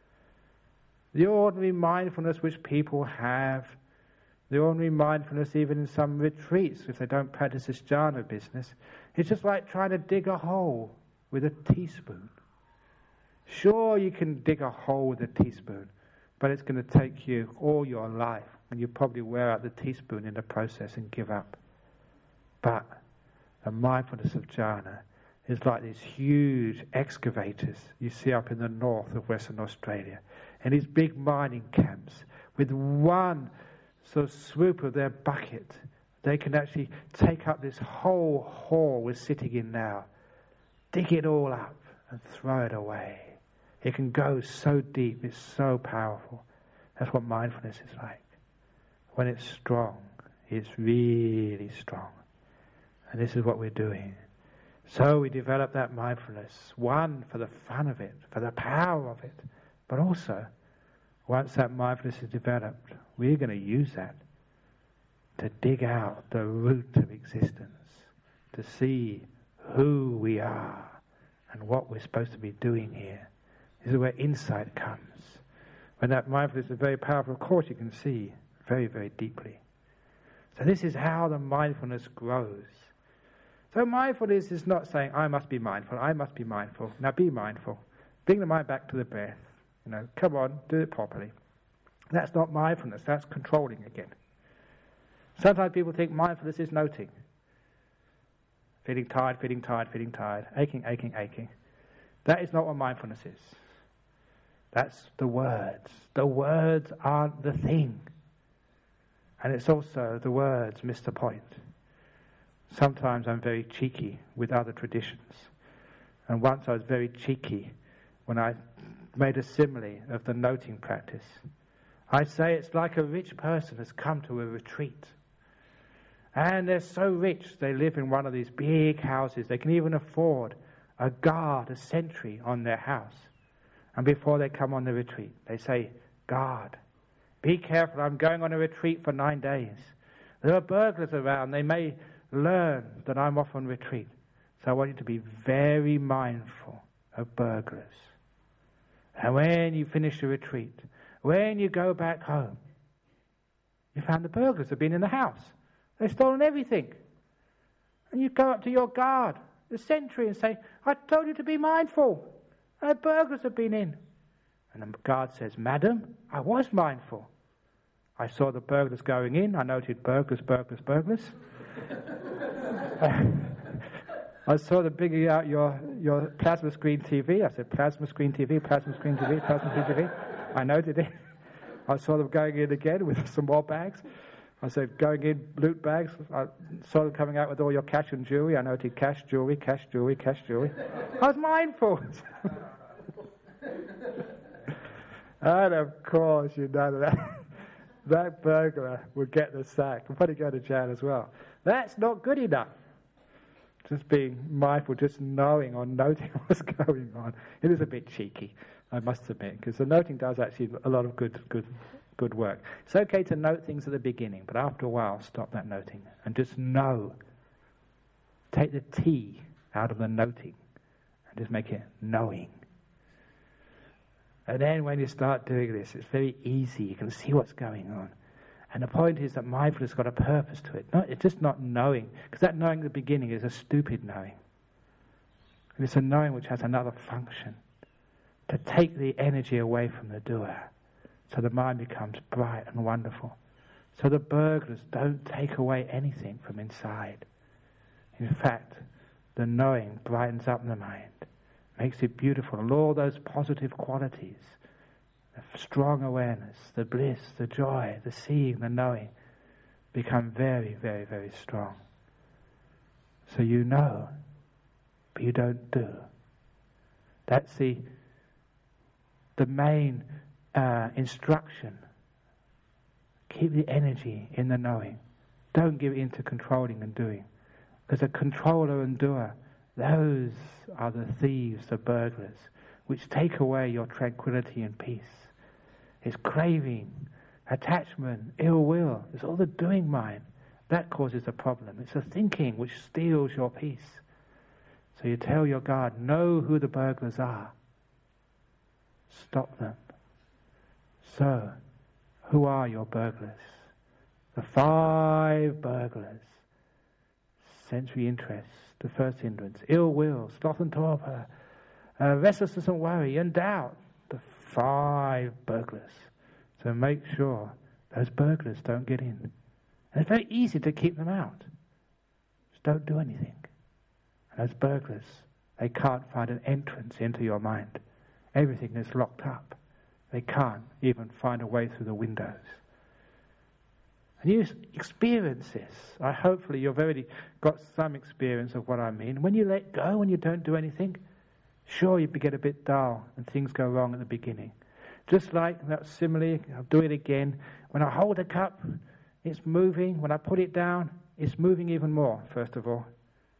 The ordinary mindfulness which people have, the ordinary mindfulness even in some retreats, if they don't practice this jhana business, it's just like trying to dig a hole with a teaspoon. Sure, you can dig a hole with a teaspoon, but it's going to take you all your life, and you'll probably wear out the teaspoon in the process and give up. But the mindfulness of jhana is like these huge excavators you see up in the north of Western Australia, and these big mining camps. With one sort of swoop of their bucket, they can actually take up this whole hall we're sitting in now, dig it all up and throw it away. It can go so deep, it's so powerful. That's what mindfulness is like. When it's strong, it's really strong. And this is what we're doing. So we develop that mindfulness, one, for the fun of it, for the power of it, but also, once that mindfulness is developed, we're going to use that to dig out the root of existence, to see who we are and what we're supposed to be doing here. This is where insight comes. When that mindfulness is very powerful, of course you can see very, very deeply. So this is how the mindfulness grows. So mindfulness is not saying, I must be mindful, I must be mindful. Now be mindful. Bring the mind back to the breath. Come on, do it properly. That's not mindfulness, that's controlling again. Sometimes people think mindfulness is noting. Feeling tired, feeling tired, feeling tired. Aching, aching, aching. That is not what mindfulness is. That's the words. The words aren't the thing. And it's also the words miss the point. Sometimes I'm very cheeky with other traditions. And once I was very cheeky when I made a simile of the noting practice. I say it's like a rich person has come to a retreat. And they're so rich, they live in one of these big houses. They can even afford a guard, a sentry on their house. And before they come on the retreat, they say, guard, be careful, I'm going on a retreat for 9 days. There are burglars around, they may learn that I'm off on retreat. So I want you to be very mindful of burglars. And when you finish the retreat, when you go back home, you found the burglars have been in the house. They've stolen everything. And you go up to your guard, the sentry, and say, I told you to be mindful. The burglars have been in. And the guard says, Madam, I was mindful. I saw the burglars going in. I noted burglars, burglars, burglars. I saw them bringing out your plasma screen TV. I said, plasma screen TV, plasma screen TV, plasma screen TV. I noted it. I saw them going in again with some more bags. I said, going in, loot bags. I saw them coming out with all your cash and jewelry. I noted cash, jewelry, cash, jewelry, cash, jewelry. I was mindful. And of course, you know that burglar would get the sack. We'll probably go to jail as well. That's not good enough. Just being mindful, just knowing or noting what's going on. It is a bit cheeky, I must admit, because the noting does actually a lot of good work. It's okay to note things at the beginning, but after a while, stop that noting and just know. Take the T out of the noting and just make it knowing. And then when you start doing this, it's very easy. You can see what's going on. And the point is that mindfulness has got a purpose to it. It's just not knowing, because that knowing at the beginning is a stupid knowing. And it's a knowing which has another function, to take the energy away from the doer, So the mind becomes bright and wonderful. So the burglars don't take away anything from inside. In fact, the knowing brightens up the mind, makes it beautiful, and all those positive qualities, the strong awareness, the bliss, the joy, the seeing, the knowing, become very, very, very strong. So you know, but you don't do. That's the main instruction. Keep the energy in the knowing. Don't give in to controlling and doing. Because a controller and doer, those are the thieves, the burglars, which take away your tranquility and peace. It's craving, attachment, ill will. It's all the doing mind. That causes a problem. It's the thinking which steals your peace. So you tell your guard, know who the burglars are. Stop them. So, who are your burglars? The 5 burglars. Sensory interest, the first hindrance. Ill will, sloth and torpor, restlessness and worry, and doubt. The 5 burglars. So make sure those burglars don't get in. And it's very easy to keep them out. Just don't do anything. And those burglars, they can't find an entrance into your mind. Everything is locked up. They can't even find a way through the windows. And you experience this. Hopefully you've already got some experience of what I mean. When you let go, when you don't do anything, sure, you get a bit dull and things go wrong at the beginning. Just like that simile, I'll do it again. When I hold a cup, it's moving. When I put it down, it's moving even more, first of all.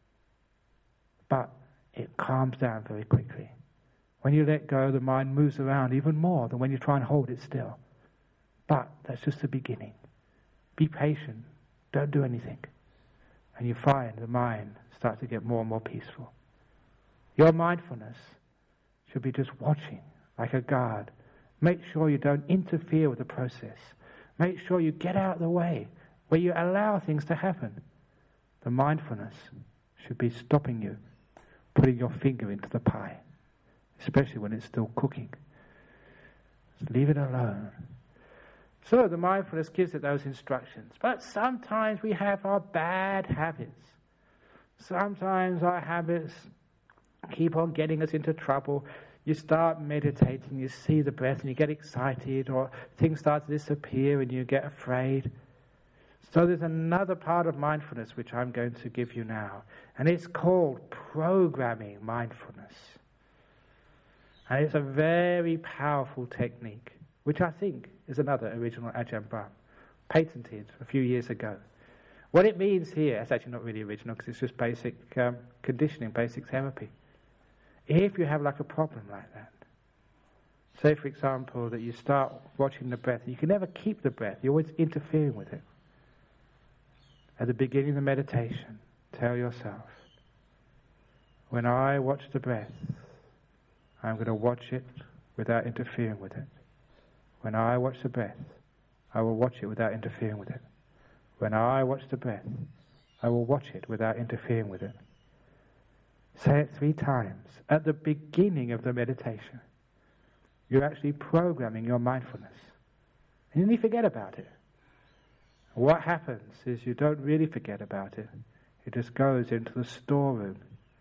But it calms down very quickly. When you let go, the mind moves around even more than when you try and hold it still. But that's just the beginning. Be patient. Don't do anything. And you find the mind starts to get more and more peaceful. Your mindfulness should be just watching, like a guard. Make sure you don't interfere with the process. Make sure you get out of the way, where you allow things to happen. The mindfulness should be stopping you, putting your finger into the pie, especially when it's still cooking. Just leave it alone. So the mindfulness gives it those instructions. But sometimes we have our bad habits. Sometimes our habits keep on getting us into trouble. You start meditating, you see the breath and you get excited, or things start to disappear and you get afraid. So there's another part of mindfulness which I'm going to give you now, and it's called programming mindfulness. And it's a very powerful technique, which I think is another original Ajahn Brahm, patented a few years ago. What it means here, it's actually not really original because it's just basic conditioning, basic therapy. If you have like a problem like that, say for example that you start watching the breath, you can never keep the breath, you're always interfering with it. At the beginning of the meditation, tell yourself, when I watch the breath, I'm going to watch it without interfering with it. When I watch the breath, I will watch it without interfering with it. When I watch the breath, I will watch it without interfering with it. Say it 3 times. At the beginning of the meditation, you're actually programming your mindfulness. And then you forget about it. What happens is you don't really forget about it. It just goes into the storeroom.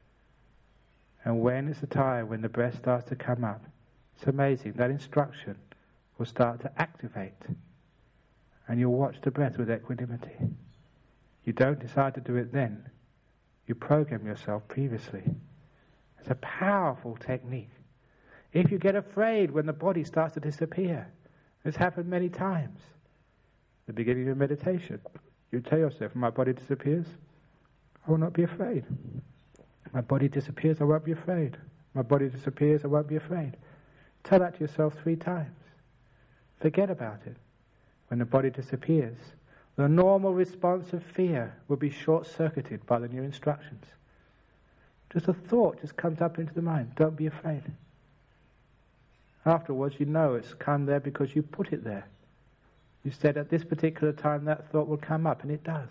And when it's the time when the breath starts to come up, it's amazing. That instruction will start to activate. And you'll watch the breath with equanimity. You don't decide to do it then. You program yourself previously. It's a powerful technique. If you get afraid when the body starts to disappear, it's happened many times. At the beginning of meditation, you tell yourself, my body disappears, I will not be afraid. My body disappears, I won't be afraid. My body disappears, I won't be afraid. Tell that to yourself 3 times. Forget about it. When the body disappears, the normal response of fear will be short-circuited by the new instructions. Just a thought just comes up into the mind. Don't be afraid. Afterwards, you know it's come there because you put it there. You said at this particular time that thought will come up, and it does.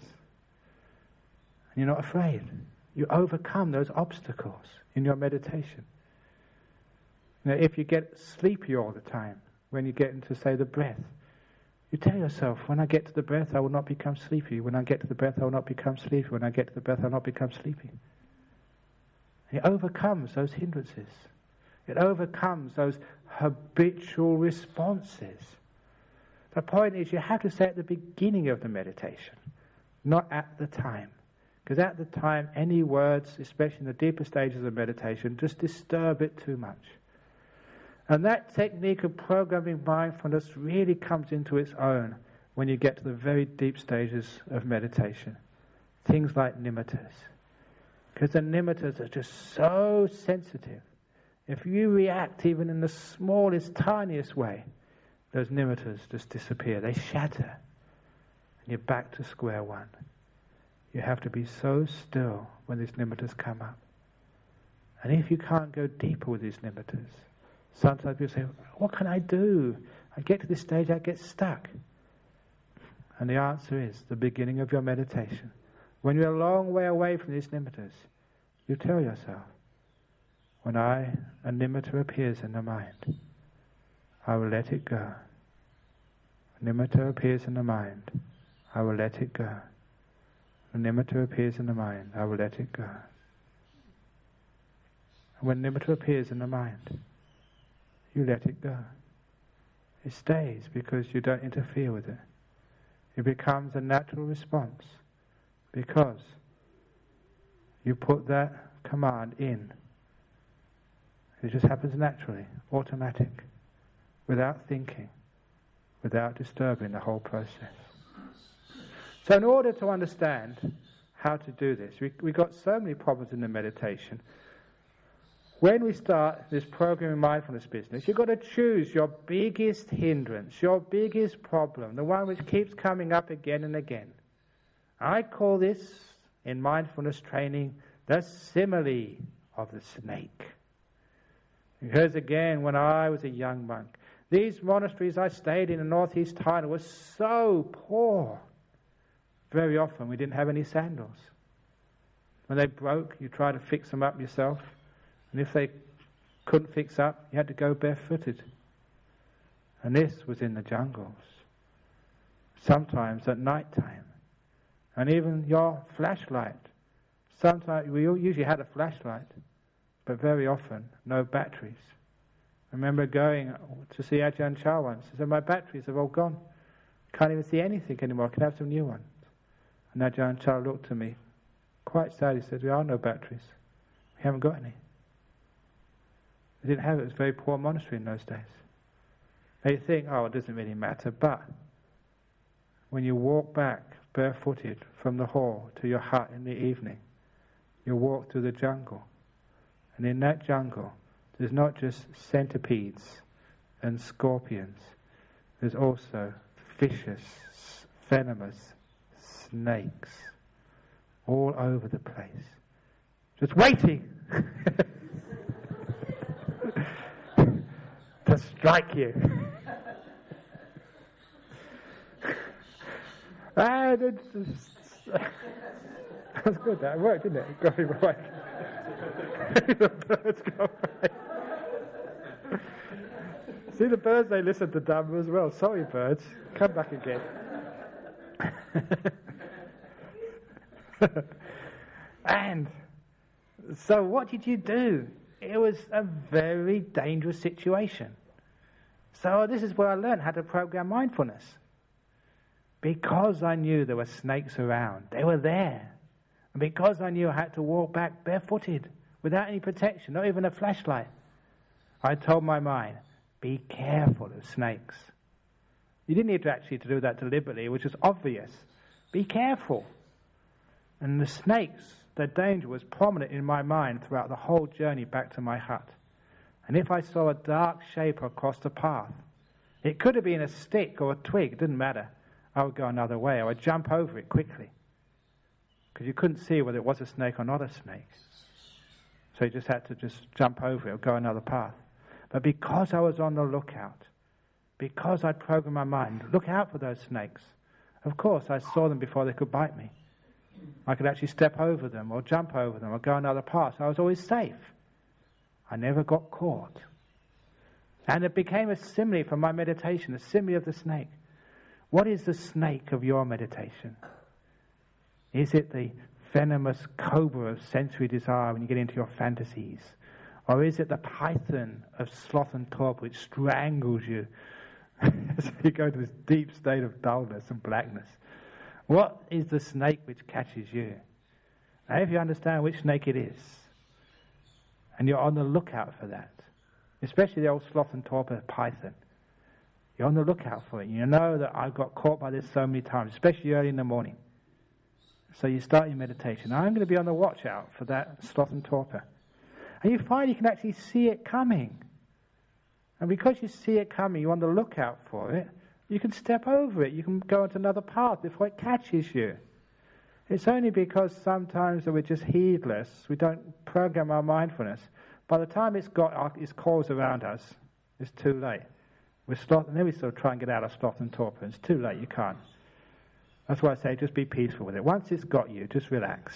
And you're not afraid. You overcome those obstacles in your meditation. Now, if you get sleepy all the time, when you get into, say, the breath. You tell yourself, when I get to the breath, I will not become sleepy. When I get to the breath, I will not become sleepy. When I get to the breath, I will not become sleepy. It overcomes those hindrances. It overcomes those habitual responses. The point is, you have to say at the beginning of the meditation, not at the time. Because at the time, any words, especially in the deeper stages of meditation, just disturb it too much. And that technique of programming mindfulness really comes into its own when you get to the very deep stages of meditation. Things like nimittas. Because the nimittas are just so sensitive. If you react even in the smallest, tiniest way, those nimittas just disappear. They shatter. And you're back to square one. You have to be so still when these nimittas come up. And if you can't go deeper with these nimittas, sometimes people say, what can I do? I get to this stage, I get stuck. And the answer is the beginning of your meditation. When you're a long way away from these nimittas, you tell yourself, when a nimitta appears in the mind, I will let it go. A nimitta appears in the mind, I will let it go. A nimitta appears in the mind, I will let it go. And when nimitta appears in the mind, you let it go. It stays because you don't interfere with it. It becomes a natural response because you put that command in. It just happens naturally, automatic, without thinking, without disturbing the whole process. So in order to understand how to do this, we got so many problems in the meditation. When we start this programming mindfulness business, you've got to choose your biggest hindrance, your biggest problem, the one which keeps coming up again and again. I call this, in mindfulness training, the simile of the snake. Because again, when I was a young monk, these monasteries I stayed in northeast Thailand were so poor. Very often we didn't have any sandals. When they broke, you try to fix them up yourself. And if they couldn't fix up, you had to go barefooted. And this was in the jungles. Sometimes at night time. And even your flashlight. Sometimes, we usually had a flashlight, but very often no batteries. I remember going to see Ajahn Chah once. He said, my batteries have all gone. Can't even see anything anymore. I can have some new ones. And Ajahn Chah looked at me quite sad. He said, there are no batteries. We haven't got any. They didn't have it. It was a very poor monastery in those days. Now you think, oh, it doesn't really matter. But when you walk back barefooted from the hall to your hut in the evening, you walk through the jungle. And in that jungle, there's not just centipedes and scorpions. There's also vicious, venomous snakes all over the place. Just waiting to strike you. And it's just, that's good, that worked, didn't it? Got me right. The birds go right. See, the birds, they listen to Dhamma as well. Sorry, birds. Come back again. And so what did you do? It was a very dangerous situation. So this is where I learned how to program mindfulness. Because I knew there were snakes around, they were there. And because I knew I had to walk back barefooted, without any protection, not even a flashlight, I told my mind, be careful of snakes. You didn't need to actually to do that deliberately, which was obvious. Be careful. And the snakes, their danger was prominent in my mind throughout the whole journey back to my hut. And if I saw a dark shape across the path, it could have been a stick or a twig, it didn't matter. I would go another way. I would jump over it quickly. Because you couldn't see whether it was a snake or not a snake. So you just had to just jump over it or go another path. But because I was on the lookout, because I'd programmed my mind, look out for those snakes. Of course, I saw them before they could bite me. I could actually step over them or jump over them or go another path. So I was always safe. I never got caught. And it became a simile for my meditation, a simile of the snake. What is the snake of your meditation? Is it the venomous cobra of sensory desire when you get into your fantasies? Or is it the python of sloth and torpor which strangles you so you go to this deep state of dullness and blackness? What is the snake which catches you? Now, if you understand which snake it is, and you're on the lookout for that, especially the old sloth and torpor python, you're on the lookout for it. You know that I've got caught by this so many times, especially early in the morning. So you start your meditation. I'm going to be on the watch out for that sloth and torpor. And you find you can actually see it coming. And because you see it coming, you're on the lookout for it, you can step over it. You can go onto another path before it catches you. It's only because sometimes that we're just heedless, we don't program our mindfulness. By the time it's got its claws around us, it's too late. And then we sort of try and get out of sloth and torpor. It's too late, you can't. That's why I say just be peaceful with it. Once it's got you, just relax.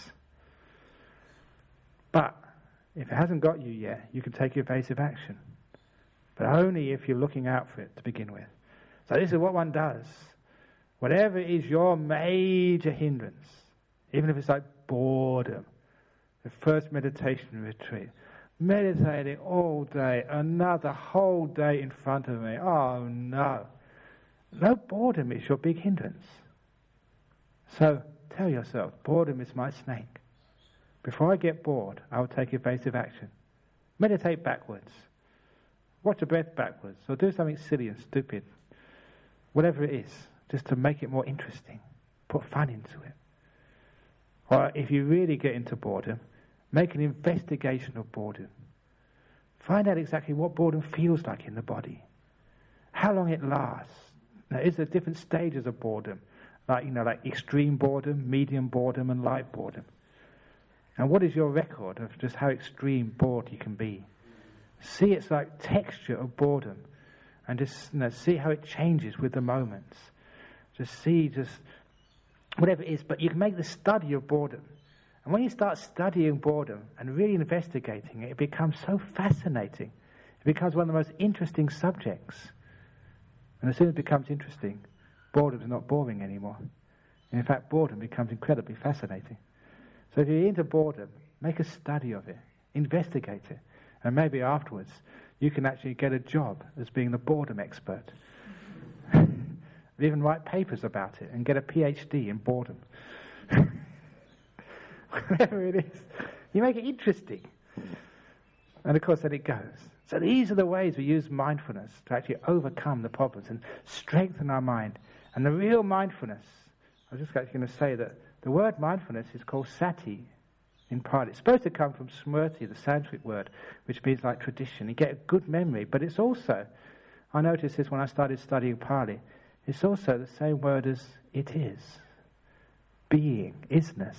But if it hasn't got you yet, you can take evasive action. But only if you're looking out for it to begin with. So this is what one does. Whatever is your major hindrance, even if it's like boredom, the first meditation retreat, meditating all day, another whole day in front of me. Oh no. No, boredom is your big hindrance. So tell yourself, boredom is my snake. Before I get bored, I will take evasive action. Meditate backwards. Watch a breath backwards. Or do something silly and stupid. Whatever it is, just to make it more interesting. Put fun into it. Or if you really get into boredom, make an investigation of boredom. Find out exactly what boredom feels like in the body. How long it lasts. Now, is there different stages of boredom? Like extreme boredom, medium boredom, and light boredom. And what is your record of just how extreme bored you can be? See its like texture of boredom, and just see how it changes with the moments. Just whatever it is, but you can make the study of boredom. And when you start studying boredom and really investigating it, it becomes so fascinating. It becomes one of the most interesting subjects. And as soon as it becomes interesting, boredom is not boring anymore. And in fact, boredom becomes incredibly fascinating. So if you're into boredom, make a study of it, investigate it, and maybe afterwards you can actually get a job as being the boredom expert. Even write papers about it and get a PhD in boredom. Whatever it is, you make it interesting. And of course then it goes. So these are the ways we use mindfulness to actually overcome the problems and strengthen our mind. And the real mindfulness, I was just actually going to say that the word mindfulness is called sati in Pali. It's supposed to come from smrti, the Sanskrit word, which means like tradition. You get a good memory, but it's also, I noticed this when I started studying Pali, it's also the same word as it is. Being, isness.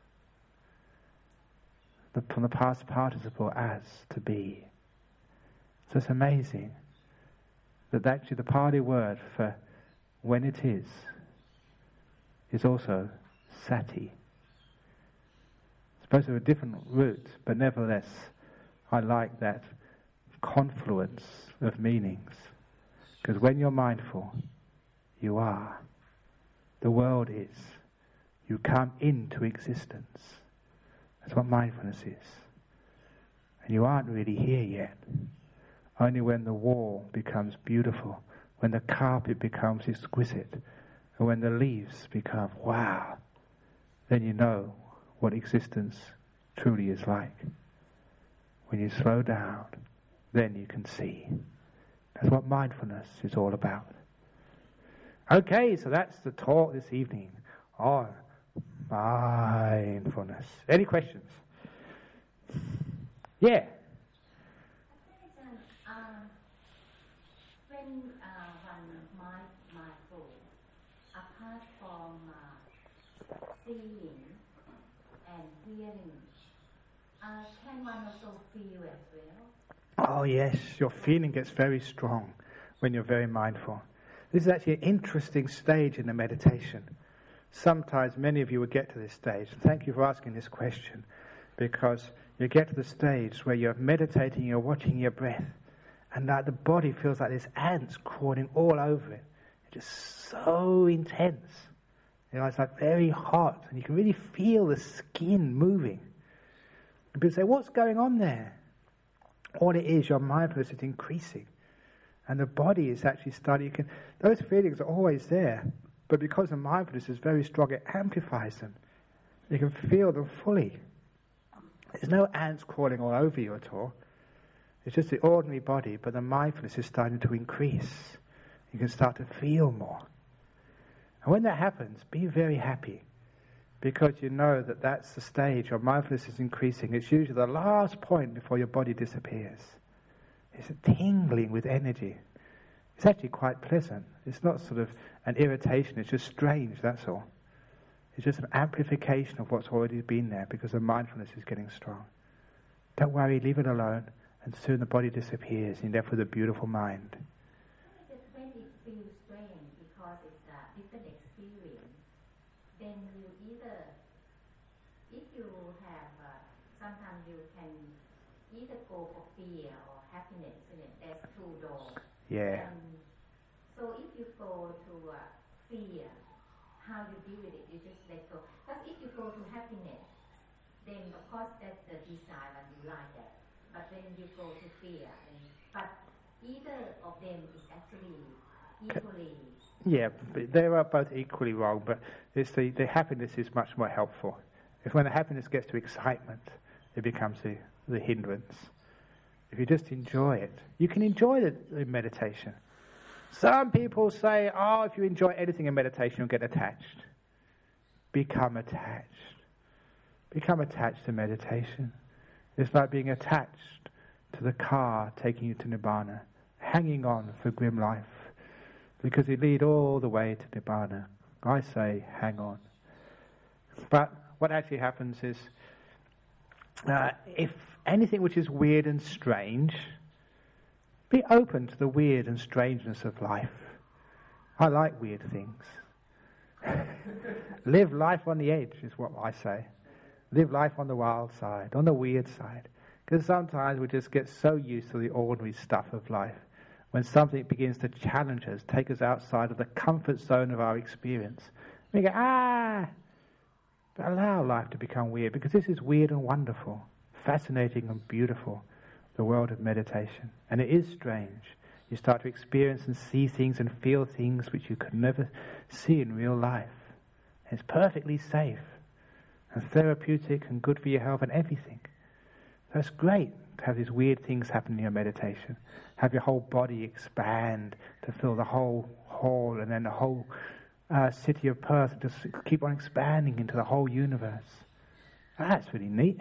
From the past participle as, to be. So it's amazing that actually the Pali word for when it is also sati. It's supposed to have a different root, but nevertheless, I like that confluence of meanings. Because when you're mindful, you are. The world is. You come into existence. That's what mindfulness is. And you aren't really here yet. Only when the wall becomes beautiful, when the carpet becomes exquisite, and when the leaves become wow, then you know what existence truly is like. When you slow down, then you can see. That's what mindfulness is all about. Okay, so that's the talk this evening on mindfulness. Any questions? Yeah. When one mindful, apart from seeing and hearing, can one also feel as well? Oh yes, your feeling gets very strong when you're very mindful. This is actually an interesting stage in the meditation. Sometimes many of you will get to this stage. Thank you for asking this question, because you get to the stage where you're meditating, you're watching your breath, And the body feels like there's ants crawling all over it. It's just so intense. It's like very hot, and you can really feel the skin moving. And people say, what's going on there? All it is, your mindfulness is increasing. And the body is actually starting, those feelings are always there, but because the mindfulness is very strong, it amplifies them. You can feel them fully. There's no ants crawling all over you at all. It's just the ordinary body, but the mindfulness is starting to increase. You can start to feel more. And when that happens, be very happy, because you know that that's the stage. Your mindfulness is increasing. It's usually the last point before your body disappears. It's a tingling with energy. It's actually quite pleasant. It's not sort of an irritation. It's just strange, that's all. It's just an amplification of what's already been there because the mindfulness is getting strong. Don't worry, leave it alone, and soon the body disappears, and you're left with a beautiful mind. When it feels strange because it's a different experience, then you either, if you have, sometimes you can either go for fear or happiness, and there's two doors. Yeah. So if you go to fear, how you deal with it, you just let go. Because if you go to happiness, then of course that's the desire and you like that. But then you go to fear. But either of them is actually equally... Yeah, they are both equally wrong, but it's the happiness is much more helpful. If when the happiness gets to excitement, it becomes the hindrance. If you just enjoy it, you can enjoy the meditation. Some people say, if you enjoy anything in meditation, you'll get attached. Become attached. Become attached to meditation. It's like being attached to the car taking you to Nibbana, hanging on for grim life, because you lead all the way to Nibbana. I say, hang on. But what actually happens is, if anything which is weird and strange, be open to the weird and strangeness of life. I like weird things. Live life on the edge is what I say. Live life on the wild side, on the weird side. Because sometimes we just get so used to the ordinary stuff of life. When something begins to challenge us, take us outside of the comfort zone of our experience, we go, But allow life to become weird, because this is weird and wonderful, fascinating and beautiful, the world of meditation. And it is strange. You start to experience and see things and feel things which you could never see in real life. And it's perfectly safe and therapeutic and good for your health and everything. So it's great to have these weird things happen in your meditation. Have your whole body expand to fill the whole hall, and then the whole city of Perth, and just keep on expanding into the whole universe. That's really neat.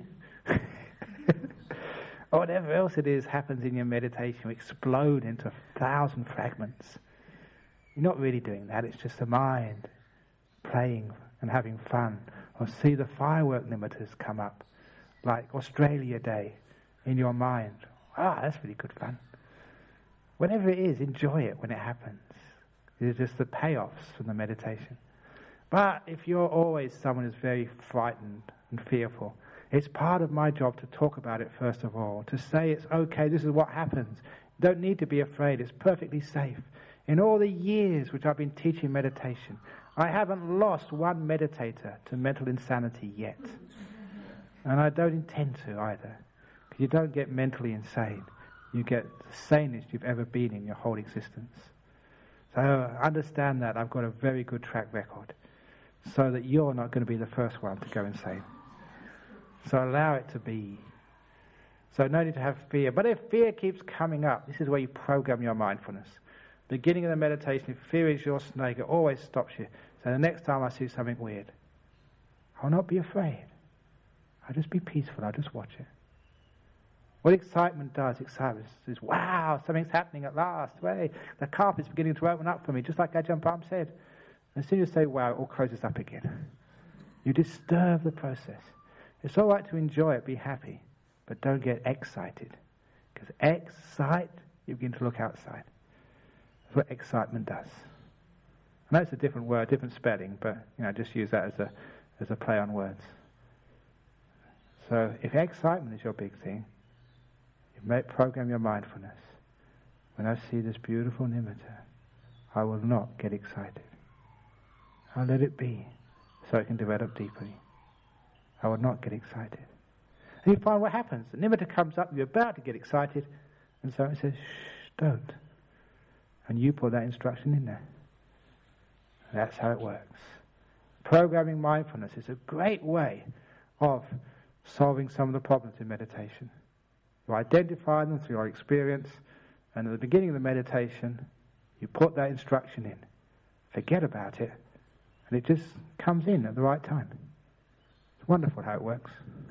Or whatever else it is happens in your meditation, you explode into 1,000 fragments. You're not really doing that, it's just the mind playing and having fun. Or see the firework limiters come up, like Australia Day, in your mind. That's really good fun. Whatever it is, enjoy it when it happens. It's just the payoffs from the meditation. But if you're always someone who's very frightened and fearful, it's part of my job to talk about it first of all, to say it's okay, this is what happens. You don't need to be afraid, it's perfectly safe. In all the years which I've been teaching meditation, I haven't lost one meditator to mental insanity yet. And I don't intend to either. Because you don't get mentally insane. You get the sanest you've ever been in your whole existence. So understand that I've got a very good track record, so that you're not going to be the first one to go insane. So allow it to be. So no need to have fear. But if fear keeps coming up, this is where you program your mindfulness. Beginning of the meditation, if fear is your snake, it always stops you. So the next time I see something weird, I'll not be afraid. I'll just be peaceful. I'll just watch it. What excitement does, excitement is, wow, something's happening at last. Hey, the carpet's beginning to open up for me, just like Ajahn Brahm said. And as soon as you say, wow, it all closes up again. You disturb the process. It's all right to enjoy it, be happy, but don't get excited. Because excite, you begin to look outside. That's what excitement does. I know it's a different word, different spelling, but just use that as a play on words. So if excitement is your big thing, you program your mindfulness. when I see this beautiful nimitta, I will not get excited. I'll let it be so it can develop deeply. I will not get excited. And you find what happens. The nimitta comes up, you're about to get excited, and so it says, shh, don't. And you put that instruction in there. That's how it works. Programming mindfulness is a great way of solving some of the problems in meditation. You identify them through your experience, and at the beginning of the meditation, you put that instruction in. Forget about it, and it just comes in at the right time. It's wonderful how it works.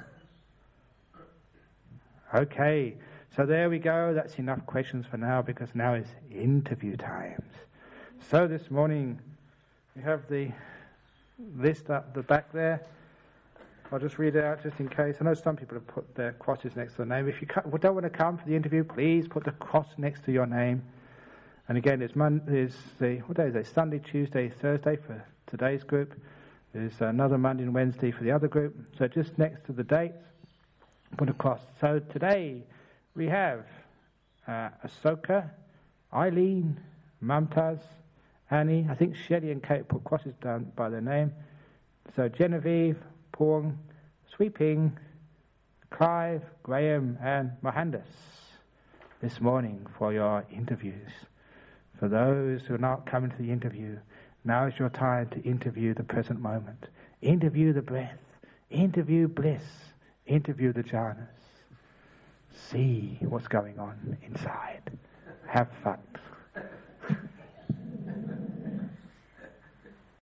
Okay, so there we go. That's enough questions for now, because now is interview times. So this morning, we have the list up the back there. I'll just read it out just in case. I know some people have put their crosses next to their name. If you don't want to come for the interview, please put the cross next to your name. And again, what day is it? Sunday, Tuesday, Thursday for today's group. There's another Monday and Wednesday for the other group. So just next to the dates, put a cross. So today we have Asoka, Eileen, Mamtaz, Annie. I think Shelley and Kate put crosses down by their name. So Genevieve, Pong, Sweeping, Clive, Graham and Mohandas this morning for your interviews. For those who are not coming to the interview, now is your time to interview the present moment. Interview the breath. Interview bliss. Interview the jhanas. See what's going on inside. Have fun.